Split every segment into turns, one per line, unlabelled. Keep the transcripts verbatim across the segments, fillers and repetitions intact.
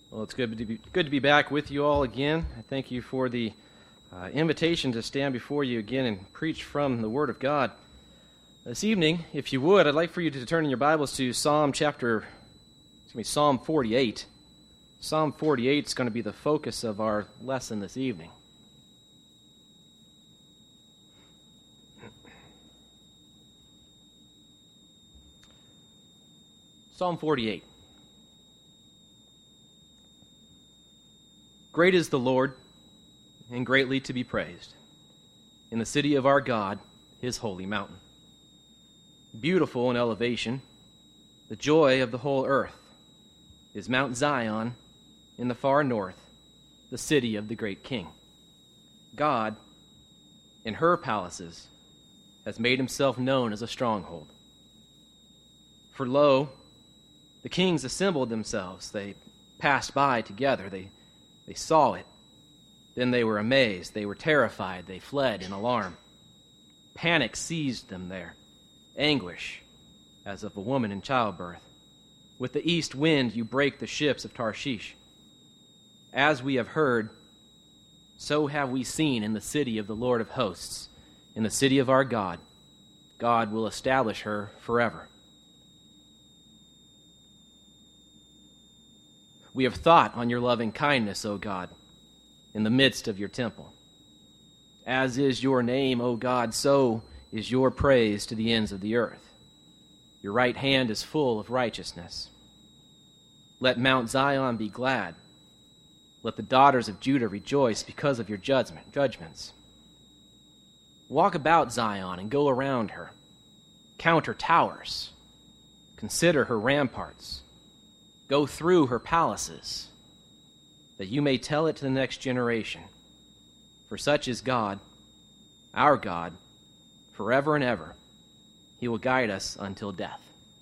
Well, it's good to be good to be back with you all again. I thank you for the uh, invitation to stand before you again and preach from the Word of God. This evening, if you would, I'd like for you to turn in your Bibles to Psalm chapter, excuse me, Psalm forty-eight. Psalm forty-eight is going to be the focus of our lesson this evening. Psalm forty-eight. Great is the Lord, and greatly to be praised, in the city of our God, his holy mountain. Beautiful in elevation, the joy of the whole earth, is Mount Zion in the far north, the city of the great King. God, in her palaces, has made himself known as a stronghold. For lo, the kings assembled themselves. They passed by together. They, they saw it. Then they were amazed. They were terrified. They fled in alarm. Panic seized them there. Anguish, as of a woman in childbirth. With the east wind you break the ships of Tarshish. As we have heard, so have we seen in the city of the Lord of hosts, in the city of our God. God will establish her forever. We have thought on your loving kindness, O God, in the midst of your temple. As is your name, O God, so is your praise to the ends of the earth. Your right hand is full of righteousness. Let Mount Zion be glad. Let the daughters of Judah rejoice because of your judgment, judgments. Walk about Zion and go around her. Count her towers. Consider her ramparts. Go through her palaces, that you may tell it to the next generation. For such is God, our God, forever and ever. He will guide us until death.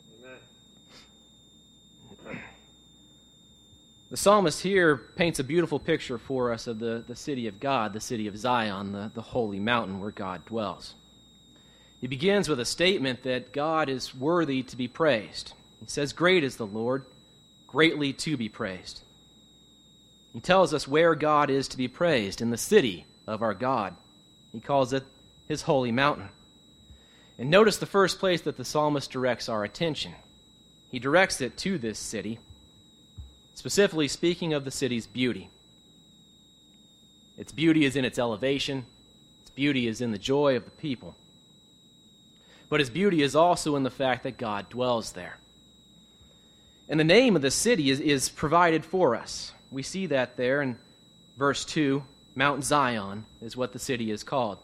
Amen. The psalmist here paints a beautiful picture for us of the, the city of God, the city of Zion, the, the holy mountain where God dwells. He begins with a statement that God is worthy to be praised. He says, "Great is the Lord, greatly to be praised." He tells us where God is to be praised, in the city of our God. He calls it his holy mountain. And notice the first place that the psalmist directs our attention. He directs it to this city, specifically speaking of the city's beauty. Its beauty is in its elevation. Its beauty is in the joy of the people. But its beauty is also in the fact that God dwells there. And the name of the city is, is provided for us. We see that there in verse two. Mount Zion is what the city is called.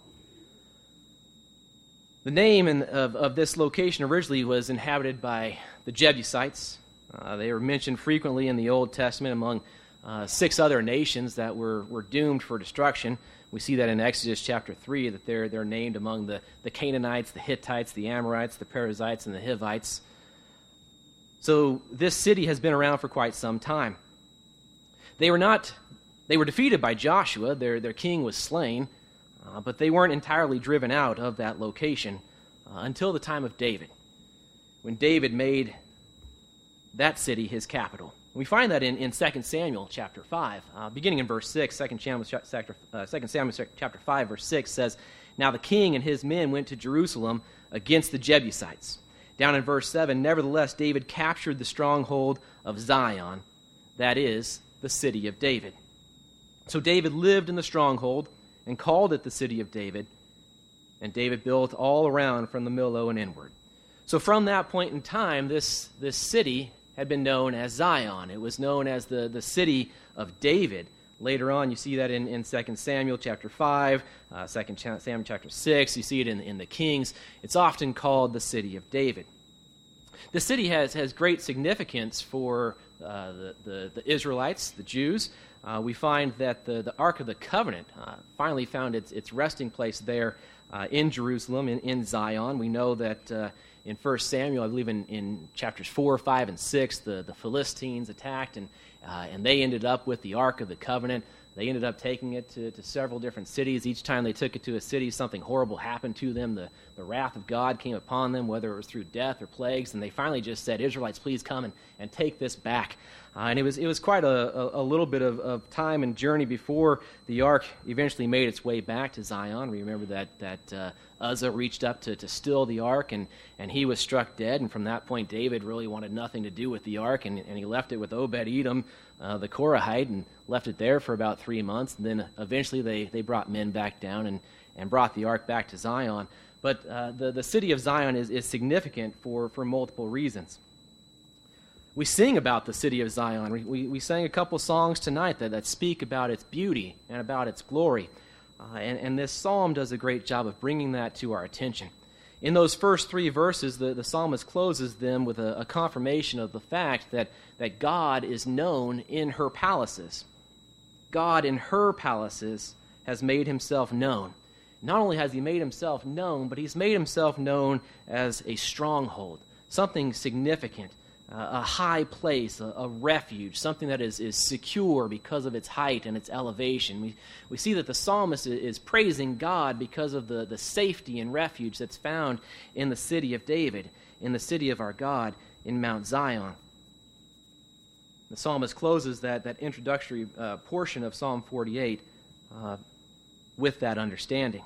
The name in, of, of this location originally was inhabited by the Jebusites. Uh, they were mentioned frequently in the Old Testament among uh, six other nations that were, were doomed for destruction. We see that in Exodus chapter three, that they're, they're named among the, the Canaanites, the Hittites, the Amorites, the Perizzites, and the Hivites. So this city has been around for quite some time. They were not, they were defeated by Joshua. Their, their king was slain, uh, but they weren't entirely driven out of that location uh, until the time of David, when David made that city his capital. We find that in, in Second Samuel chapter five, uh, beginning in verse six. Second Samuel, uh, Second Samuel chapter five, verse six says, "Now the king and his men went to Jerusalem against the Jebusites." Down in verse seven, "Nevertheless, David captured the stronghold of Zion," that is, the city of David. So David lived in the stronghold and called it the city of David, and David built all around from the Millo and inward. So from that point in time, this, this city had been known as Zion. It was known as the, the city of David. Later on, you see that in, in Second Samuel chapter five, uh, Second Samuel chapter six. You see it in, in the Kings. It's often called the city of David. The city has, has great significance for uh, the, the, the Israelites, the Jews. Uh, we find that the, the Ark of the Covenant uh, finally found its, its resting place there uh, in Jerusalem, in, in Zion. We know that uh, in First Samuel, I believe in, in chapters four, five, and six, the, the Philistines attacked, and Uh, and they ended up with the Ark of the Covenant. They ended up taking it to, to several different cities. Each time they took it to a city, something horrible happened to them. The, the wrath of God came upon them, whether it was through death or plagues, and they finally just said, Israelites, please come and, and take this back. Uh, and it was it was quite a, a, a little bit of, of time and journey before the ark eventually made its way back to Zion. Remember that that uh, Uzzah reached up to, to still the ark, and, and he was struck dead. And from that point, David really wanted nothing to do with the ark, and, and he left it with Obed-Edom, uh, the Korahite, and left it there for about three months. And then eventually they, they brought men back down and, and brought the ark back to Zion. But uh, the, the city of Zion is, is significant for, for multiple reasons. We sing about the city of Zion. We, we, we sang a couple songs tonight that, that speak about its beauty and about its glory. Uh, and, and this psalm does a great job of bringing that to our attention. In those first three verses, the, the psalmist closes them with a, a confirmation of the fact that, that God is known in her palaces. God in her palaces has made himself known. Not only has he made himself known, but he's made himself known as a stronghold, something significant. Uh, a high place, a, a refuge, something that is, is secure because of its height and its elevation. We, we see that the psalmist is, is praising God because of the, the safety and refuge that's found in the city of David, in the city of our God, in Mount Zion. The psalmist closes that, that introductory uh, portion of Psalm forty-eight uh, with that understanding.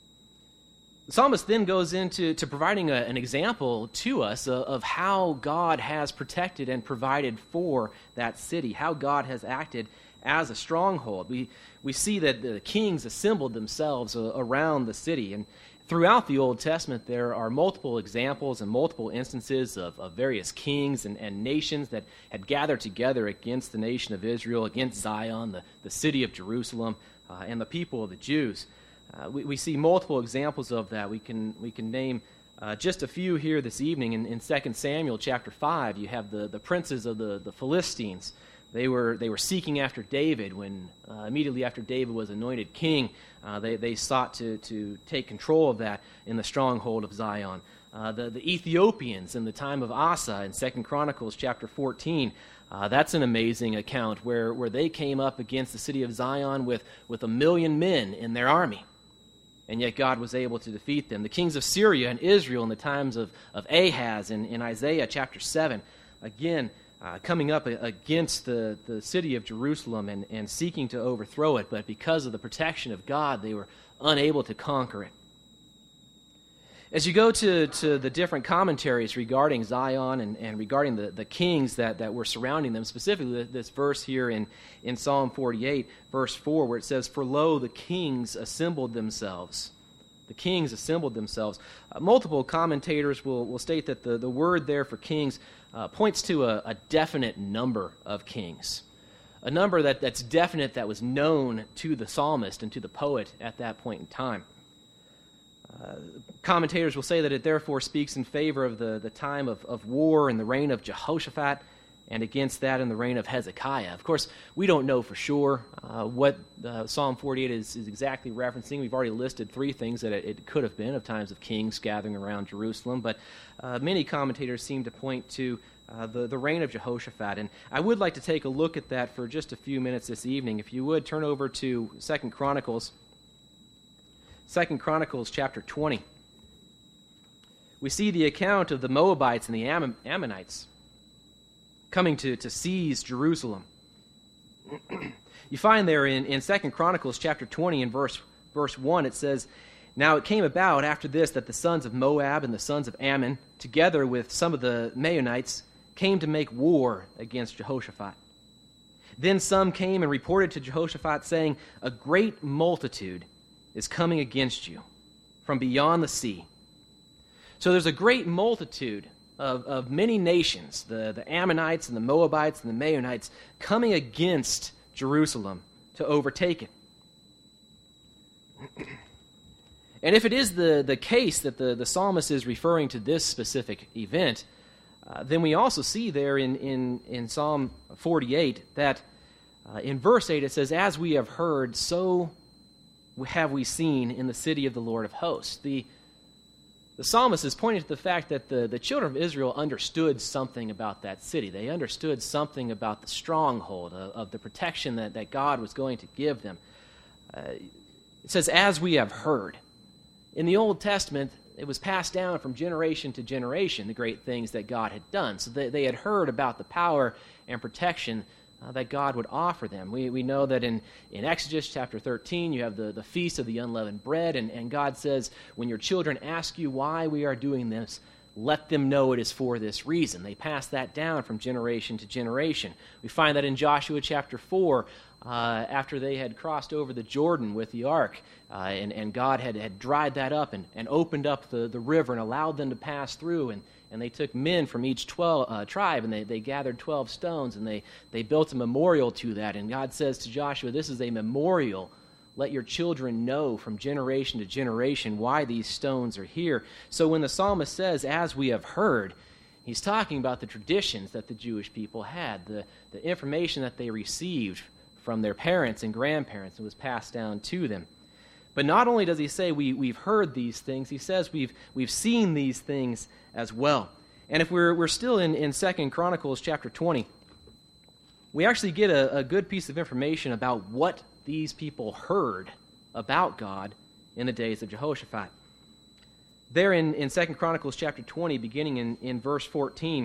The psalmist then goes into to providing a, an example to us of, of how God has protected and provided for that city, how God has acted as a stronghold. We we see that the kings assembled themselves uh, around the city, and throughout the Old Testament there are multiple examples and multiple instances of, of various kings and, and nations that had gathered together against the nation of Israel, against Zion, the, the city of Jerusalem, uh, and the people of the Jews. Uh, we, we see multiple examples of that. We can we can name uh, just a few here this evening. In, in Second Samuel chapter five, you have the, the princes of the, the Philistines. They were they were seeking after David when uh, immediately after David was anointed king. Uh, they, they sought to, to take control of that in the stronghold of Zion. Uh, the, the Ethiopians in the time of Asa in Second Chronicles chapter fourteen. Uh, that's an amazing account where, where they came up against the city of Zion with, with a million men in their army. And yet God was able to defeat them. The kings of Syria and Israel in the times of, of Ahaz in, in Isaiah chapter seven, again, uh, coming up against the, the city of Jerusalem and, and seeking to overthrow it, but because of the protection of God, they were unable to conquer it. As you go to, to the different commentaries regarding Zion and, and regarding the, the kings that, that were surrounding them, specifically this verse here in, in Psalm forty-eight, verse four, where it says, "For lo, the kings assembled themselves." The kings assembled themselves. Uh, multiple commentators will, will state that the, the word there for kings uh, points to a, a definite number of kings. A number that, that's definite, that was known to the psalmist and to the poet at that point in time. Uh, commentators will say that it therefore speaks in favor of the, the time of, of war and the reign of Jehoshaphat, and against that in the reign of Hezekiah. Of course, we don't know for sure uh, what uh, Psalm forty-eight is, is exactly referencing. We've already listed three things that it, it could have been of times of kings gathering around Jerusalem, but uh, many commentators seem to point to uh, the, the reign of Jehoshaphat. And I would like to take a look at that for just a few minutes this evening. If you would, turn over to Second Chronicles. Second Chronicles chapter twenty. We see the account of the Moabites and the Am- Ammonites coming to, to seize Jerusalem. You find there in, in Second Chronicles chapter twenty and verse, verse one, it says, "Now it came about after this that the sons of Moab and the sons of Ammon, together with some of the Maonites, came to make war against Jehoshaphat. Then some came and reported to Jehoshaphat, saying, A great multitude is coming against you from beyond the sea." So there's a great multitude of, of many nations, the, the Ammonites and the Moabites and the Maonites, coming against Jerusalem to overtake it. And if it is the, the case that the, the psalmist is referring to this specific event, uh, then we also see there in, in, in Psalm forty-eight that uh, in verse eight it says, "As we have heard, so have we seen in the city of the Lord of hosts." The, The psalmist is pointing to the fact that the, the children of Israel understood something about that city. They understood something about the stronghold, of, of the protection that, that God was going to give them. Uh, it says, as we have heard. In the Old Testament, it was passed down from generation to generation, the great things that God had done. So they, they had heard about the power and protection uh, that God would offer them. We, we know that in, in Exodus chapter thirteen, you have the, the Feast of the Unleavened Bread, and, and God says, when your children ask you why we are doing this, let them know it is for this reason. They pass that down from generation to generation. We find that in Joshua chapter four, uh, after they had crossed over the Jordan with the ark, uh, and, and God had, had dried that up and, and opened up the, the river and allowed them to pass through, and, and they took men from each twelve, uh, tribe, and they, they gathered twelve stones, and they, they built a memorial to that. And God says to Joshua, this is a memorial. Let your children know from generation to generation why these stones are here. So when the psalmist says, as we have heard, he's talking about the traditions that the Jewish people had, the, the information that they received from their parents and grandparents and was passed down to them. But not only does he say we, we've heard these things, he says we've, we've seen these things as well. And if we're, we're still in, in Second Chronicles chapter twenty, we actually get a, a good piece of information about what these people heard about God in the days of Jehoshaphat. There in, in Second Chronicles chapter twenty, beginning in, in verse fourteen,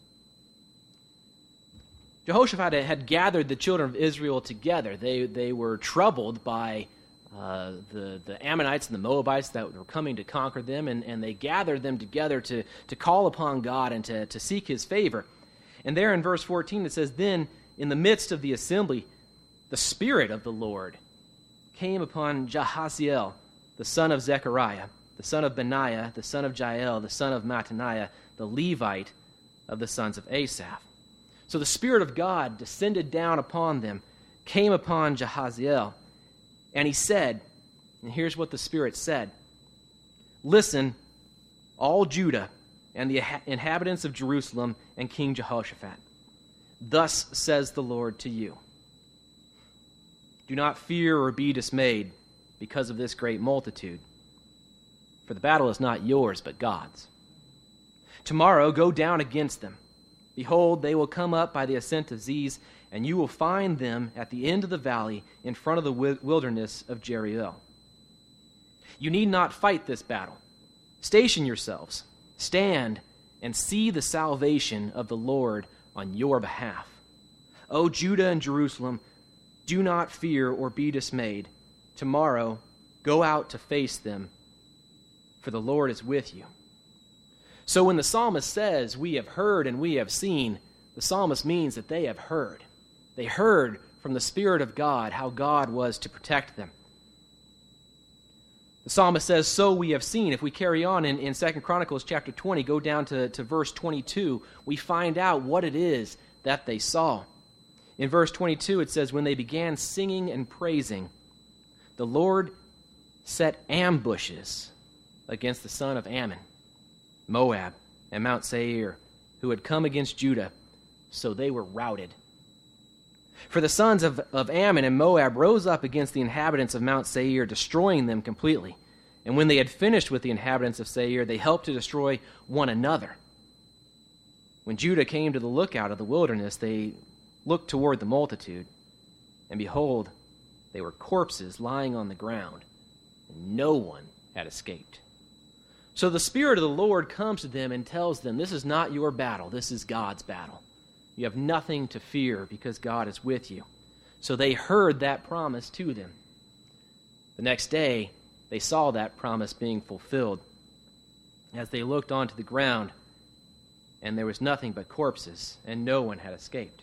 Jehoshaphat had gathered the children of Israel together. They, they were troubled by uh, the, the Ammonites and the Moabites that were coming to conquer them, and, and they gathered them together to, to call upon God and to, to seek his favor. And there in verse fourteen it says, then in the midst of the assembly, the Spirit of the Lord came upon Jahaziel, the son of Zechariah, the son of Benaiah, the son of Jael, the son of Mattaniah, the Levite of the sons of Asaph. So the Spirit of God descended down upon them, came upon Jahaziel, and he said, and here's what the Spirit said, listen, all Judah and the inhabitants of Jerusalem and King Jehoshaphat. Thus says the Lord to you. Do not fear or be dismayed because of this great multitude, for the battle is not yours but God's. Tomorrow go down against them. Behold, they will come up by the ascent of Ziz, and you will find them at the end of the valley in front of the wilderness of Jeriel. You need not fight this battle. Station yourselves, stand, and see the salvation of the Lord on your behalf. O Judah and Jerusalem, do not fear or be dismayed. Tomorrow, go out to face them, for the Lord is with you. So when the psalmist says, we have heard and we have seen, the psalmist means that they have heard. They heard from the Spirit of God how God was to protect them. The psalmist says, so we have seen. If we carry on in, in Second Chronicles chapter twenty, go down to, to verse twenty-two, we find out what it is that they saw. In verse twenty-two, it says, when they began singing and praising, the Lord set ambushes against the son of Ammon, Moab, and Mount Seir, who had come against Judah, so they were routed. For the sons of, of Ammon and Moab rose up against the inhabitants of Mount Seir, destroying them completely. And when they had finished with the inhabitants of Seir, they helped to destroy one another. When Judah came to the lookout of the wilderness, they looked toward the multitude, and behold, they were corpses lying on the ground, and no one had escaped. So the Spirit of the Lord comes to them and tells them, this is not your battle, this is God's battle. You have nothing to fear because God is with you. So they heard that promise to them. The next day, they saw that promise being fulfilled as they looked onto the ground, and there was nothing but corpses, and no one had escaped.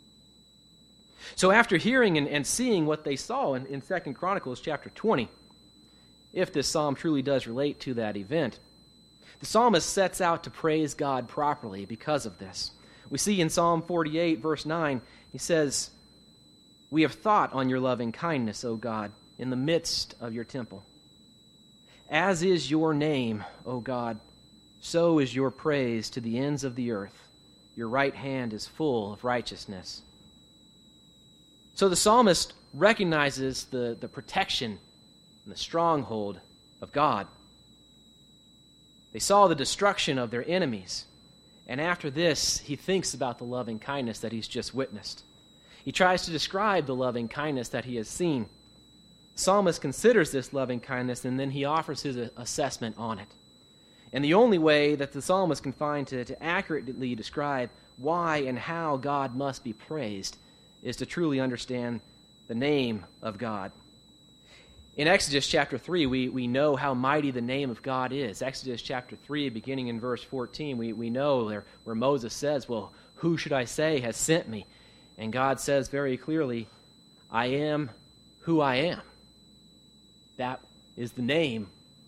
So after hearing and, and seeing what they saw in, in Second Chronicles chapter twenty, if this psalm truly does relate to that event, the psalmist sets out to praise God properly because of this. We see in Psalm forty-eight, verse nine, he says, we have thought on your loving kindness, O God, in the midst of your temple. As is your name, O God, so is your praise to the ends of the earth. Your right hand is full of righteousness. So the psalmist recognizes the, the protection and the stronghold of God. They saw the destruction of their enemies. And after this, he thinks about the loving kindness that he's just witnessed. He tries to describe the loving kindness that he has seen. The psalmist considers this loving kindness, and then he offers his assessment on it. And the only way that the psalmist can find to, to accurately describe why and how God must be praised is to truly understand the name of God. In Exodus chapter three, we, we know how mighty the name of God is. Exodus chapter three, beginning in verse fourteen, we, we know there where Moses says, well, who should I say has sent me? And God says very clearly, I am who I am. That is the name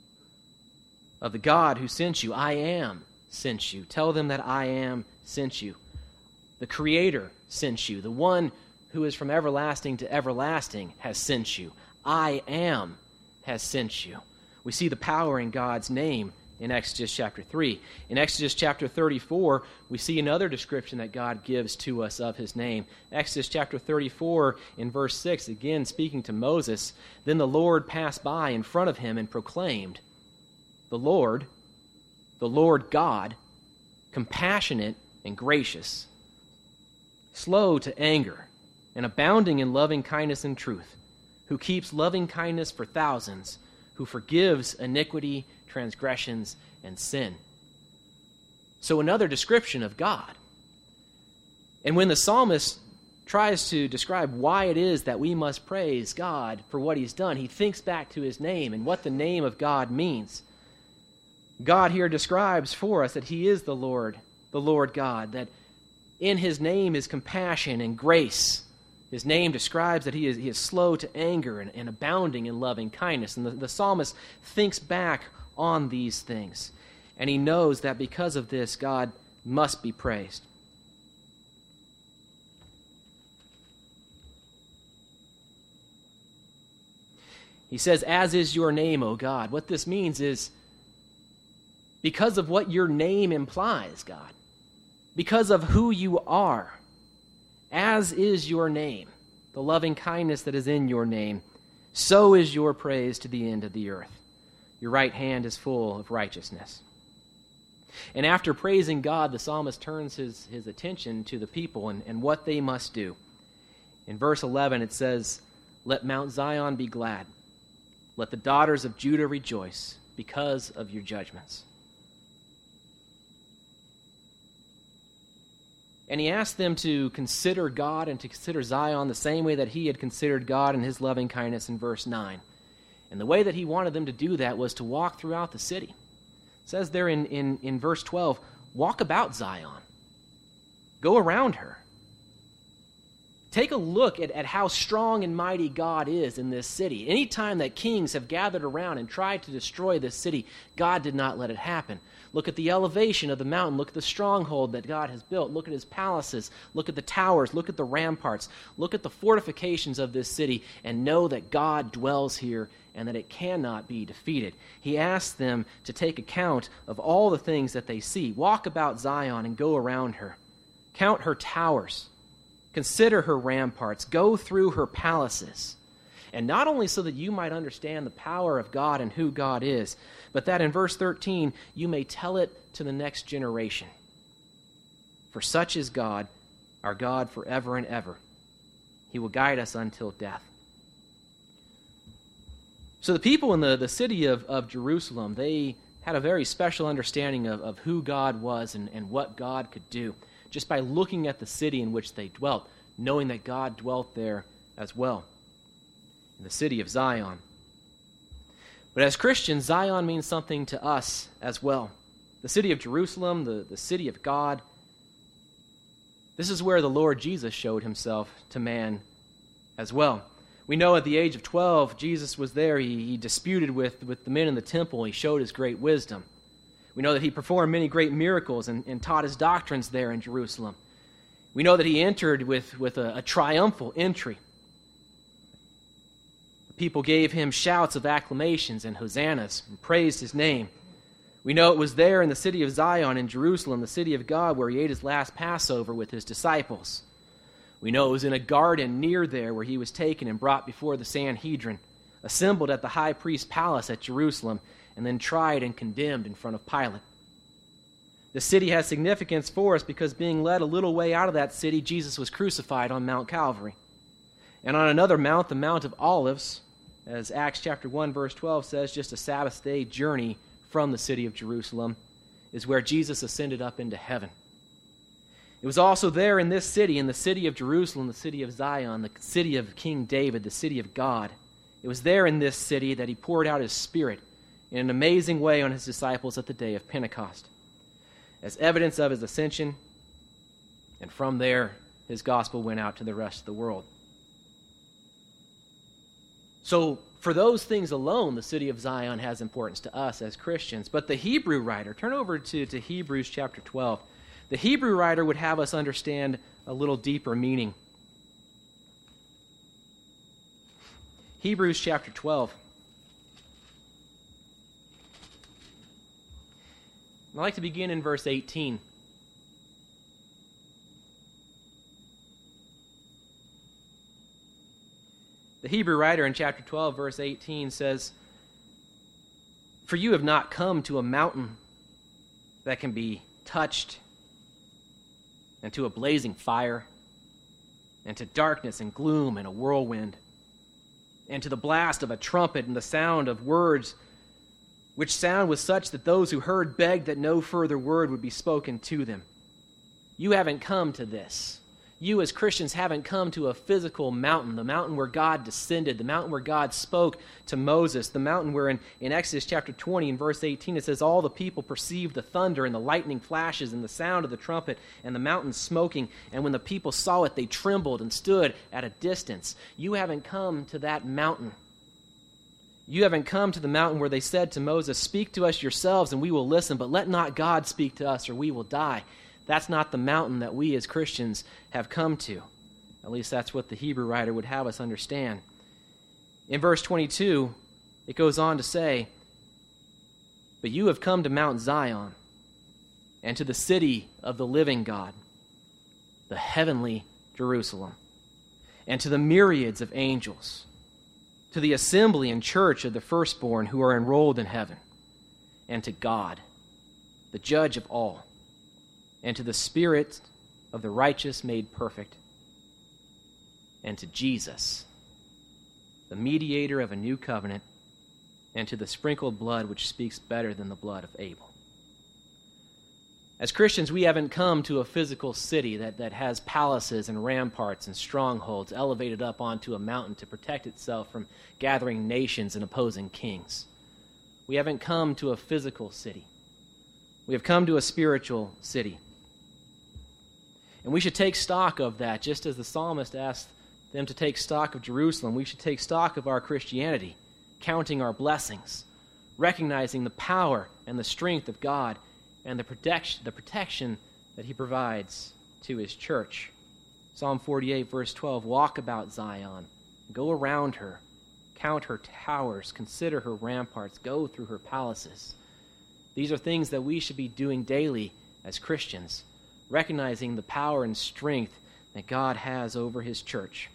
of the God who sent you. I am sent you. Tell them that I am sent you. The Creator sent you. The one who is from everlasting to everlasting has sent you. I am has sent you. We see the power in God's name in Exodus chapter three. In Exodus chapter thirty-four, we see another description that God gives to us of his name. Exodus chapter thirty-four in verse six, again speaking to Moses, then the Lord passed by in front of him and proclaimed, the Lord, the Lord God, compassionate and gracious, slow to anger, and abounding in loving kindness and truth, who keeps loving kindness for thousands, who forgives iniquity, transgressions, and sin. So another description of God. And when the psalmist tries to describe why it is that we must praise God for what he's done, he thinks back to his name and what the name of God means. God here describes for us that he is the Lord, the Lord God, that in his name is compassion and grace. His name describes that he is, he is slow to anger and, and abounding in loving kindness. And the, the psalmist thinks back on these things. And he knows that because of this, God must be praised. He says, as is your name, O God. What this means is because of what your name implies, God. Because of who you are. As is your name, the loving kindness that is in your name, so is your praise to the end of the earth. Your right hand is full of righteousness. And after praising God, the psalmist turns his, his attention to the people and, and what they must do. In verse eleven it says, let Mount Zion be glad. Let the daughters of Judah rejoice because of your judgments. And he asked them to consider God and to consider Zion the same way that he had considered God and his loving kindness in verse nine. And the way that he wanted them to do that was to walk throughout the city. It says there in, in, in verse twelve, walk about Zion. Go around her. Take a look at, at how strong and mighty God is in this city. Anytime that kings have gathered around and tried to destroy this city, God did not let it happen. Look at the elevation of the mountain. Look at the stronghold that God has built. Look at his palaces. Look at the towers. Look at the ramparts. Look at the fortifications of this city and know that God dwells here and that it cannot be defeated. He asks them to take account of all the things that they see. Walk about Zion and go around her. Count her towers. Consider her ramparts. Go through her palaces. And not only so that you might understand the power of God and who God is, but that in verse thirteen you may tell it to the next generation. For such is God, our God forever and ever. He will guide us until death. So the people in the, the city of, of Jerusalem, they had a very special understanding of, of who God was and, and what God could do, just by looking at the city in which they dwelt, knowing that God dwelt there as well, in the city of Zion. But as Christians, Zion means something to us as well. The city of Jerusalem, the, the city of God, this is where the Lord Jesus showed himself to man as well. We know at the age of twelve, Jesus was there. He, he disputed with, with the men in the temple. He showed his great wisdom. We know that he performed many great miracles and, and taught his doctrines there in Jerusalem. We know that he entered with, with a, a triumphal entry. The people gave him shouts of acclamations and hosannas and praised his name. We know it was there in the city of Zion in Jerusalem, the city of God, where he ate his last Passover with his disciples. We know it was in a garden near there where he was taken and brought before the Sanhedrin, assembled at the high priest's palace at Jerusalem, and then tried and condemned in front of Pilate. The city has significance for us because being led a little way out of that city, Jesus was crucified on Mount Calvary. And on another mount, the Mount of Olives, as Acts chapter one, verse twelve says, just a Sabbath day journey from the city of Jerusalem, is where Jesus ascended up into heaven. It was also there in this city, in the city of Jerusalem, the city of Zion, the city of King David, the city of God. It was there in this city that he poured out his Spirit in an amazing way on his disciples at the day of Pentecost, as evidence of his ascension, and from there, his gospel went out to the rest of the world. So, for those things alone, the city of Zion has importance to us as Christians. But the Hebrew writer, turn over to, to Hebrews chapter twelve. The Hebrew writer would have us understand a little deeper meaning. Hebrews chapter twelve. I'd like to begin in verse eighteen. The Hebrew writer in chapter twelve, verse eighteen says, "For you have not come to a mountain that can be touched, and to a blazing fire, and to darkness and gloom and a whirlwind, and to the blast of a trumpet and the sound of words, which sound was such that those who heard begged that no further word would be spoken to them. You haven't come to this. You as Christians haven't come to a physical mountain, the mountain where God descended, the mountain where God spoke to Moses, the mountain where in, in Exodus chapter twenty and verse eighteen it says, all the people perceived the thunder and the lightning flashes and the sound of the trumpet and the mountain smoking, and when the people saw it, they trembled and stood at a distance. You haven't come to that mountain. You haven't come to the mountain where they said to Moses, speak to us yourselves and we will listen, but let not God speak to us or we will die. That's not the mountain that we as Christians have come to. At least that's what the Hebrew writer would have us understand. In verse twenty-two, it goes on to say, but you have come to Mount Zion and to the city of the living God, the heavenly Jerusalem, and to the myriads of angels, to the assembly and church of the firstborn who are enrolled in heaven, and to God, the judge of all, and to the Spirit of the righteous made perfect, and to Jesus, the mediator of a new covenant, and to the sprinkled blood which speaks better than the blood of Abel. As Christians, we haven't come to a physical city that, that has palaces and ramparts and strongholds elevated up onto a mountain to protect itself from gathering nations and opposing kings. We haven't come to a physical city. We have come to a spiritual city. And we should take stock of that, just as the psalmist asked them to take stock of Jerusalem. We should take stock of our Christianity, counting our blessings, recognizing the power and the strength of God and the protection, the protection that he provides to his church. Psalm forty-eight, verse twelve, walk about Zion, go around her, count her towers, consider her ramparts, go through her palaces. These are things that we should be doing daily as Christians, recognizing the power and strength that God has over his church.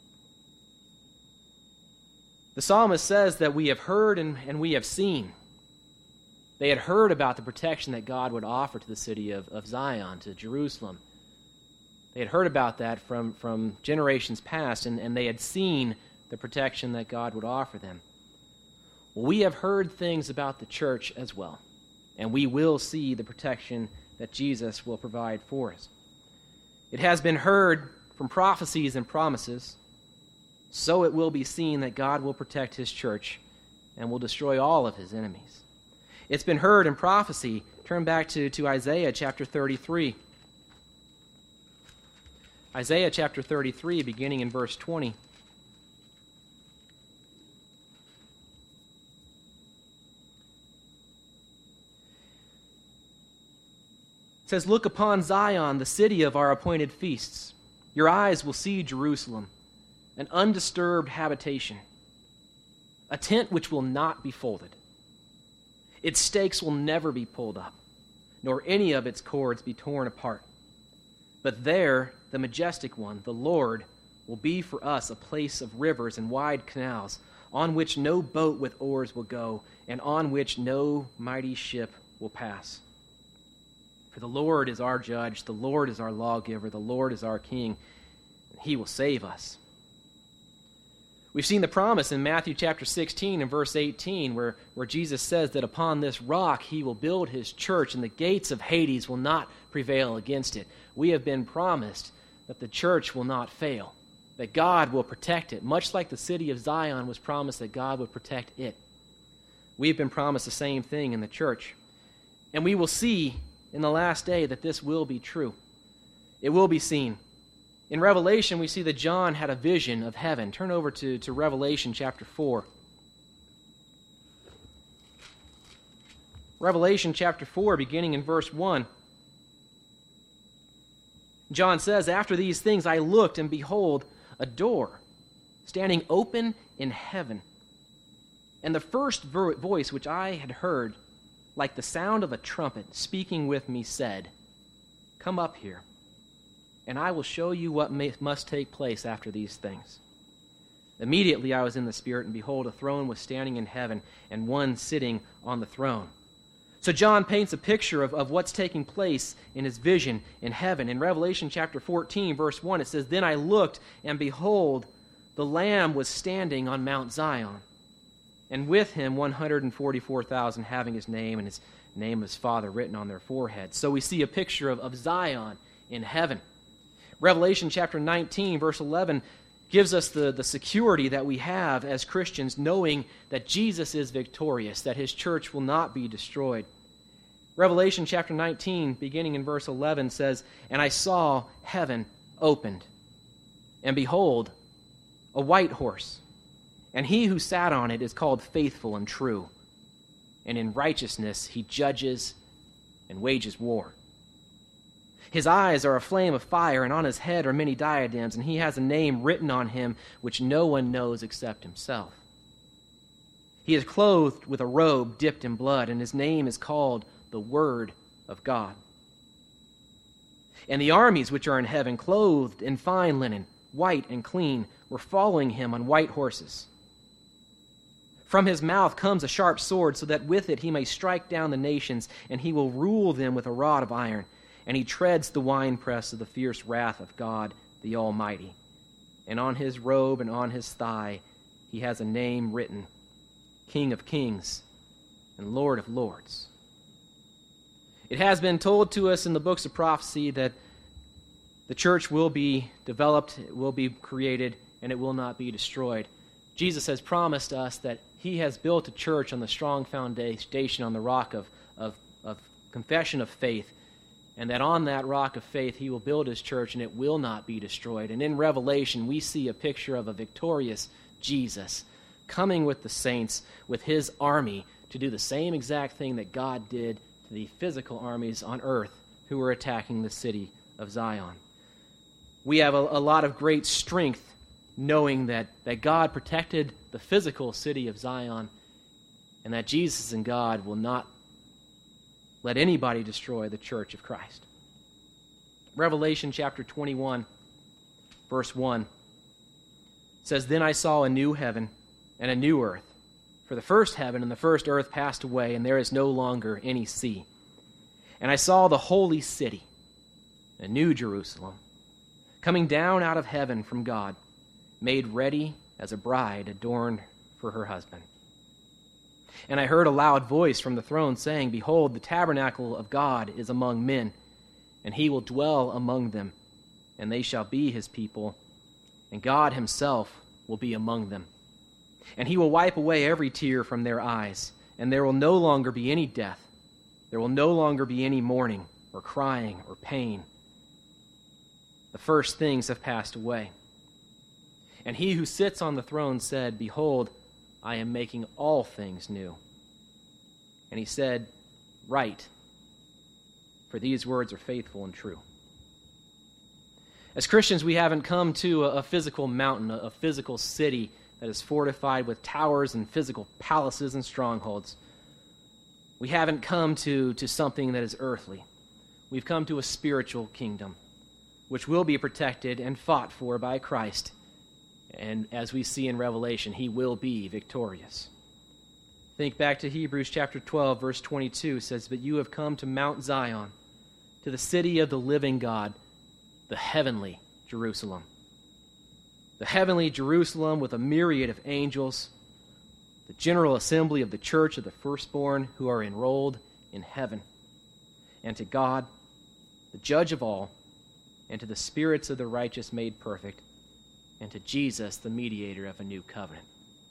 The psalmist says that we have heard and, and we have seen. They had heard about the protection that God would offer to the city of, of Zion, to Jerusalem. They had heard about that from, from generations past, and, and they had seen the protection that God would offer them. Well, we have heard things about the church as well, and we will see the protection that Jesus will provide for us. It has been heard from prophecies and promises, so it will be seen that God will protect his church and will destroy all of his enemies. It's been heard in prophecy. Turn back to, to Isaiah chapter thirty-three. Isaiah chapter thirty-three, beginning in verse twenty. It says, look upon Zion, the city of our appointed feasts. Your eyes will see Jerusalem, an undisturbed habitation, a tent which will not be folded. Its stakes will never be pulled up, nor any of its cords be torn apart. But there, the majestic one, the Lord, will be for us a place of rivers and wide canals. on which no boat with oars will go, and on which no mighty ship will pass. For the Lord is our judge, the Lord is our lawgiver, the Lord is our king, and he will save us. We've seen the promise in Matthew chapter sixteen and verse eighteen, where, where Jesus says that upon this rock he will build his church, and the gates of Hades will not prevail against it. We have been promised that the church will not fail, that God will protect it, much like the city of Zion was promised that God would protect it. We've been promised the same thing in the church. And we will see in the last day that this will be true. It will be seen. In Revelation, we see that John had a vision of heaven. Turn over to, to Revelation chapter four. Revelation chapter four, beginning in verse one. John says, "After these things I looked, and behold, a door standing open in heaven. And the first vo- voice which I had heard, like the sound of a trumpet speaking with me, said, 'Come up here, and I will show you what may, must take place after these things.' Immediately I was in the Spirit, and behold, a throne was standing in heaven, and one sitting on the throne." So John paints a picture of, of what's taking place in his vision in heaven. In Revelation chapter fourteen, verse one, it says, "Then I looked, and behold, the Lamb was standing on Mount Zion, and with him one hundred forty-four thousand, having his name and his name of his Father written on their foreheads." So we see a picture of, of Zion in heaven. Revelation chapter nineteen, verse eleven, gives us the, the security that we have as Christians, knowing that Jesus is victorious, that his church will not be destroyed. Revelation chapter nineteen, beginning in verse eleven, says, "And I saw heaven opened, and behold, a white horse, and he who sat on it is called Faithful and True, and in righteousness he judges and wages war. His eyes are a flame of fire, and on his head are many diadems, and he has a name written on him which no one knows except himself. He is clothed with a robe dipped in blood, and his name is called the Word of God. And the armies which are in heaven, clothed in fine linen, white and clean, were following him on white horses. From his mouth comes a sharp sword, so that with it he may strike down the nations, and he will rule them with a rod of iron. And he treads the winepress of the fierce wrath of God the Almighty. And on his robe and on his thigh he has a name written, King of Kings and Lord of Lords." It has been told to us in the books of prophecy that the church will be developed, it will be created, and it will not be destroyed. Jesus has promised us that he has built a church on the strong foundation, on the rock of, of, of confession of faith, and that on that rock of faith he will build his church, and it will not be destroyed. And in Revelation we see a picture of a victorious Jesus coming with the saints, with his army, to do the same exact thing that God did to the physical armies on earth who were attacking the city of Zion. We have a, a lot of great strength knowing that, that God protected the physical city of Zion, and that Jesus and God will not let anybody destroy the church of Christ. Revelation chapter twenty-one, verse one says, "Then I saw a new heaven and a new earth. For the first heaven and the first earth passed away, and there is no longer any sea. And I saw the holy city, a new Jerusalem, coming down out of heaven from God, made ready as a bride adorned for her husband. And I heard a loud voice from the throne saying, 'Behold, the tabernacle of God is among men, and he will dwell among them, and they shall be his people, and God himself will be among them. And he will wipe away every tear from their eyes, and there will no longer be any death. There will no longer be any mourning, or crying, or pain. The first things have passed away.' And he who sits on the throne said, 'Behold, I am making all things new.' And he said, 'Write, for these words are faithful and true.'" As Christians, we haven't come to a, a physical mountain, a, a physical city that is fortified with towers and physical palaces and strongholds. We haven't come to, to something that is earthly. We've come to a spiritual kingdom, which will be protected and fought for by Christ, And as we see in Revelation, he will be victorious. Think back to Hebrews chapter twelve, verse twenty-two. It says, "But you have come to Mount Zion, to the city of the living God, the heavenly Jerusalem." The heavenly Jerusalem with a myriad of angels, the general assembly of the church of the firstborn who are enrolled in heaven. And to God, the judge of all, and to the spirits of the righteous made perfect, and to Jesus, the mediator of a new covenant.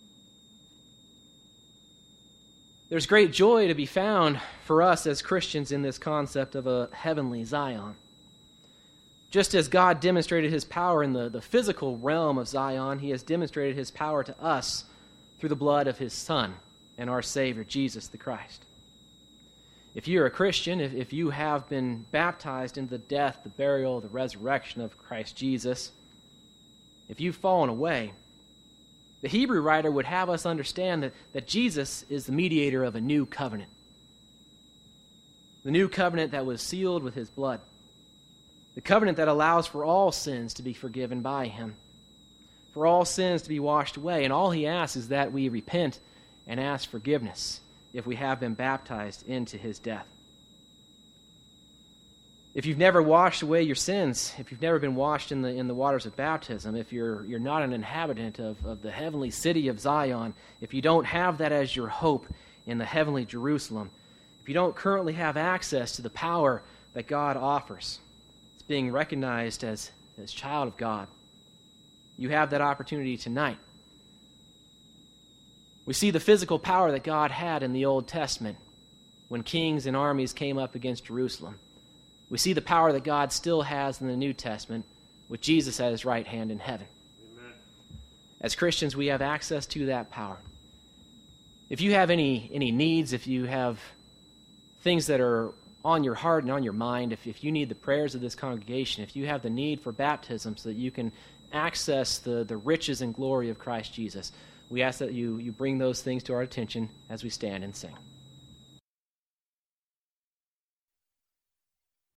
There's great joy to be found for us as Christians in this concept of a heavenly Zion. Just as God demonstrated his power in the, the physical realm of Zion, he has demonstrated his power to us through the blood of his Son and our Savior, Jesus the Christ. If you're a Christian, if, if you have been baptized into the death, the burial, the resurrection of Christ Jesus, if you've fallen away, the Hebrew writer would have us understand that, that Jesus is the mediator of a new covenant. The new covenant that was sealed with his blood. The covenant that allows for all sins to be forgiven by him, for all sins to be washed away. And all he asks is that we repent and ask forgiveness if we have been baptized into his death. If you've never washed away your sins, if you've never been washed in the in the waters of baptism, if you're you're not an inhabitant of, of the heavenly city of Zion, if you don't have that as your hope in the heavenly Jerusalem, if you don't currently have access to the power that God offers, being recognized as, as child of God, you have that opportunity tonight. We see the physical power that God had in the Old Testament when kings and armies came up against Jerusalem. We see the power that God still has in the New Testament with Jesus at his right hand in heaven. Amen. As Christians, we have access to that power. If you have any, any needs, if you have things that are on your heart and on your mind, if, if you need the prayers of this congregation, if you have the need for baptism so that you can access the, the riches and glory of Christ Jesus, we ask that you, you bring those things to our attention as we stand and sing.